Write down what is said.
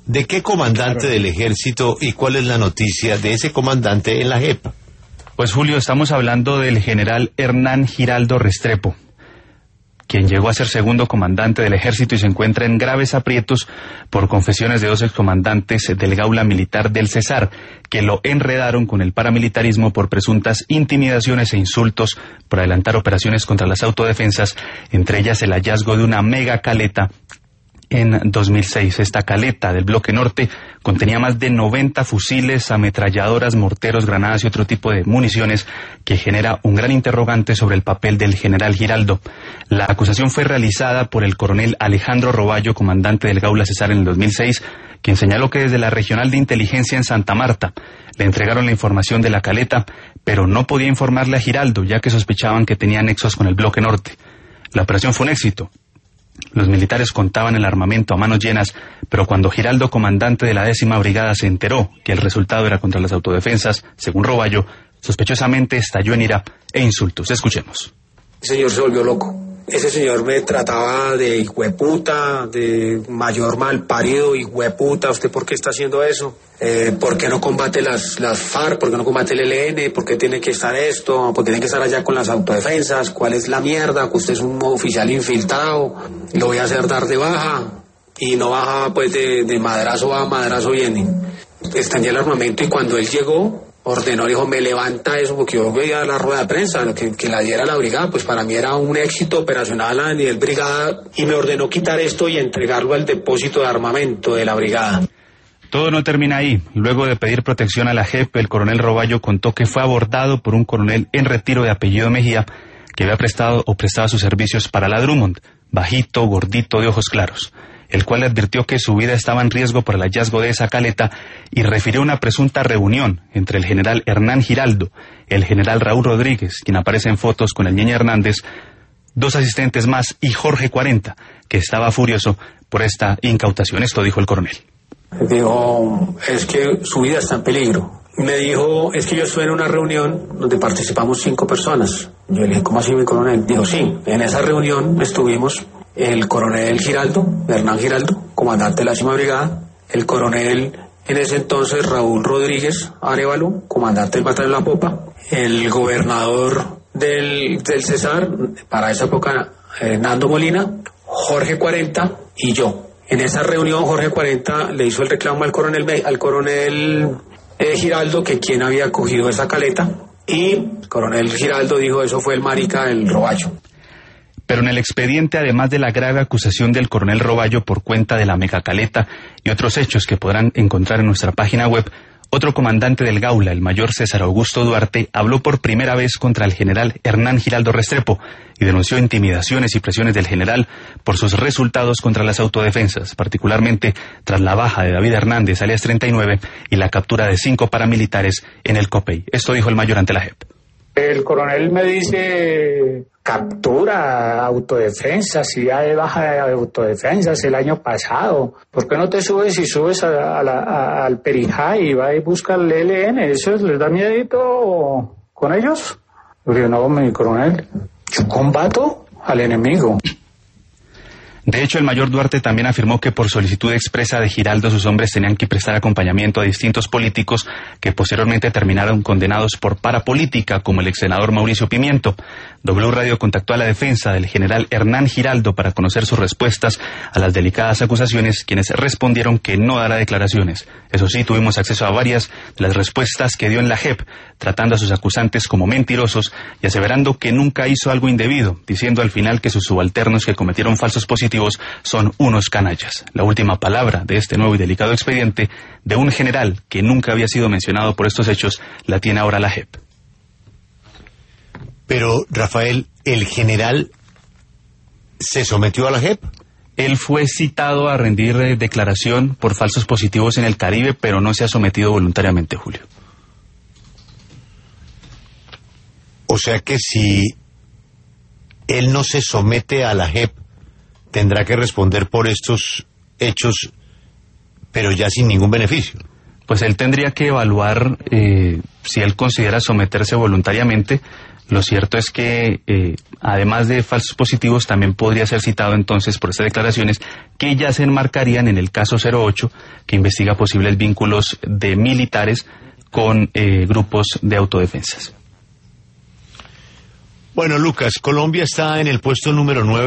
¿De qué comandante del ejército y cuál es la noticia de ese comandante en la JEP? Pues Julio, estamos hablando del general Hernán Giraldo Restrepo, quien llegó a ser segundo comandante del ejército y se encuentra en graves aprietos por confesiones de 2 excomandantes del Gaula Militar del Cesar, que lo enredaron con el paramilitarismo por presuntas intimidaciones e insultos por adelantar operaciones contra las autodefensas, entre ellas el hallazgo de una mega caleta en 2006. Esta caleta del bloque norte contenía más de 90 fusiles, ametralladoras, morteros, granadas y otro tipo de municiones, que genera un gran interrogante sobre el papel del general Giraldo. La acusación fue realizada por el coronel Alejandro Roballo, comandante del Gaula Cesar en el 2006, quien señaló que desde la Regional de Inteligencia en Santa Marta le entregaron la información de la caleta, pero no podía informarle a Giraldo, ya que sospechaban que tenía nexos con el bloque norte. La operación fue un éxito. Los militares contaban el armamento a manos llenas, pero cuando Giraldo, comandante de la 10ª Brigada, se enteró que el resultado era contra las autodefensas, según Roballo, sospechosamente estalló en ira e insultos. Escuchemos. El señor se volvió loco. Ese señor me trataba de hijueputa, de mayor malparido, hijueputa. ¿Usted por qué está haciendo eso? ¿Por qué no combate las FARC? ¿Por qué no combate el ELN? ¿Por qué tiene que estar esto? ¿Por qué tiene que estar allá con las autodefensas? ¿Cuál es la mierda? Que usted es un oficial infiltrado. Lo voy a hacer dar de baja. Y no baja pues de madrazo va, madrazo viene. Extendí el armamento y cuando él llegó, ordenó, dijo, me levanta eso, porque yo veía la rueda de prensa, que la diera la brigada, pues para mí era un éxito operacional a nivel brigada, y me ordenó quitar esto y entregarlo al depósito de armamento de la brigada. Todo no termina ahí. Luego de pedir protección a la JEP, el coronel Roballo contó que fue abordado por un coronel en retiro de apellido Mejía, que había prestado sus servicios para la Drummond, bajito, gordito, de ojos claros, el cual le advirtió que su vida estaba en riesgo por el hallazgo de esa caleta y refirió una presunta reunión entre el general Hernán Giraldo, el general Raúl Rodríguez, quien aparece en fotos con el Ñeñe Hernández, 2 asistentes más y Jorge 40, que estaba furioso por esta incautación. Esto dijo el coronel. Dijo, es que su vida está en peligro. Me dijo, es que yo estuve en una reunión donde participamos 5 personas. Yo le dije, ¿cómo así, mi coronel? Dijo, sí, en esa reunión estuvimos el coronel Giraldo, Hernán Giraldo, comandante de la 10ª Brigada, el coronel en ese entonces Raúl Rodríguez Arévalo, comandante del Batallón La Popa, el gobernador del Cesar, para esa época Nando Molina, Jorge 40 y yo. En esa reunión Jorge 40 le hizo el reclamo al coronel Giraldo que quién había cogido esa caleta, y el coronel Giraldo dijo, eso fue el marica del Roballo. Pero en el expediente, además de la grave acusación del coronel Roballo por cuenta de la megacaleta y otros hechos que podrán encontrar en nuestra página web, otro comandante del Gaula, el mayor César Augusto Duarte, habló por primera vez contra el general Hernán Giraldo Restrepo y denunció intimidaciones y presiones del general por sus resultados contra las autodefensas, particularmente tras la baja de David Hernández, alias 39, y la captura de 5 paramilitares en el Copey. Esto dijo el mayor ante la JEP. El coronel me dice, captura, autodefensas, y ya de baja de autodefensas el año pasado. ¿Por qué no te subes y subes al Perijá y va y busca el ELN? ¿Eso les da miedito con ellos? Yo digo, no, mi coronel, yo combato al enemigo. De hecho, el mayor Duarte también afirmó que por solicitud expresa de Giraldo sus hombres tenían que prestar acompañamiento a distintos políticos que posteriormente terminaron condenados por parapolítica, como el ex senador Mauricio Pimiento. W Radio contactó a la defensa del general Hernán Giraldo para conocer sus respuestas a las delicadas acusaciones, quienes respondieron que no dará declaraciones. Eso sí, tuvimos acceso a varias de las respuestas que dio en la JEP, tratando a sus acusantes como mentirosos y aseverando que nunca hizo algo indebido, diciendo al final que sus subalternos que cometieron falsos positivos son unos canallas. La última palabra de este nuevo y delicado expediente de un general que nunca había sido mencionado por estos hechos la tiene ahora la JEP. Pero, Rafael, ¿el general se sometió a la JEP? Él fue citado a rendir declaración por falsos positivos en el Caribe, pero no se ha sometido voluntariamente, Julio. O sea que si él no se somete a la JEP, tendrá que responder por estos hechos, pero ya sin ningún beneficio. Pues él tendría que evaluar si él considera someterse voluntariamente. Lo cierto es que, además de falsos positivos, también podría ser citado entonces por estas declaraciones que ya se enmarcarían en el caso 08, que investiga posibles vínculos de militares con grupos de autodefensas. Bueno, Lucas, Colombia está en el puesto número 9